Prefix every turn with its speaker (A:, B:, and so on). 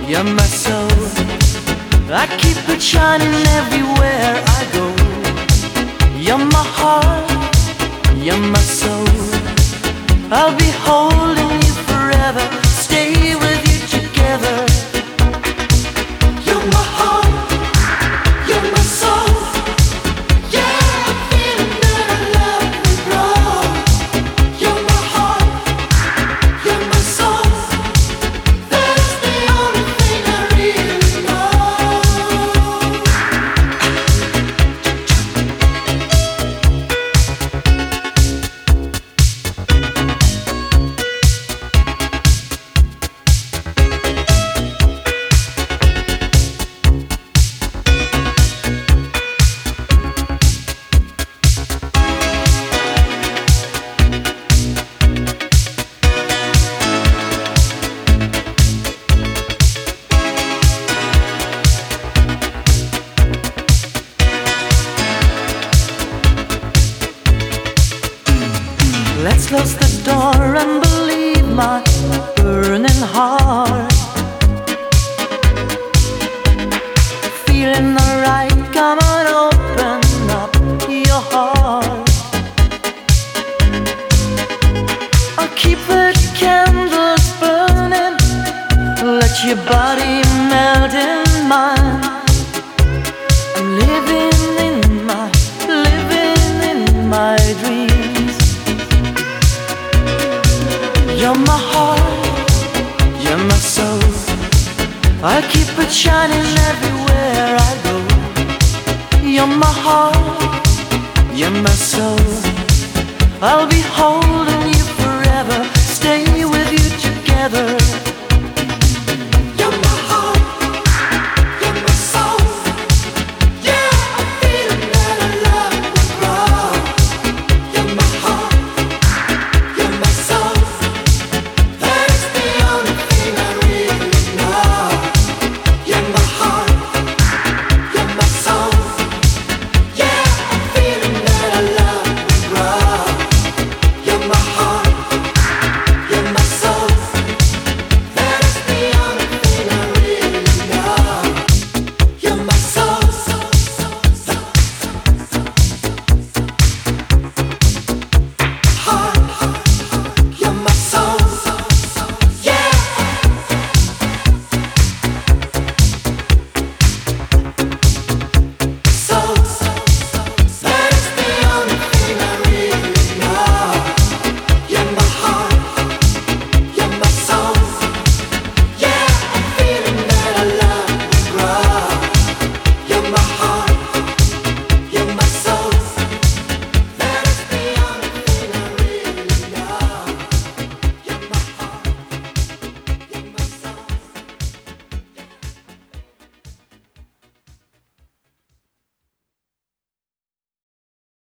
A: You're my soul. I keep it shining everywhere I go. You're my heart, you're my soul. I'll be holding you forever, stay with you together. You're my heart, you're my soul. Yeah, I'm feeling that I love you, grow. You're my heart, you're my soul. That's the only thing I really know. Let's close the door and believe my burning heart. Feeling alright, come on, open up your heart. I'll keep the candles burning, let your body melt in mine. I'm living in my dreams. You're my heart, you're my soul. I keep it shining everywhere I go. You're my heart, you're my soul. I'll be holding you forever, stay with you together.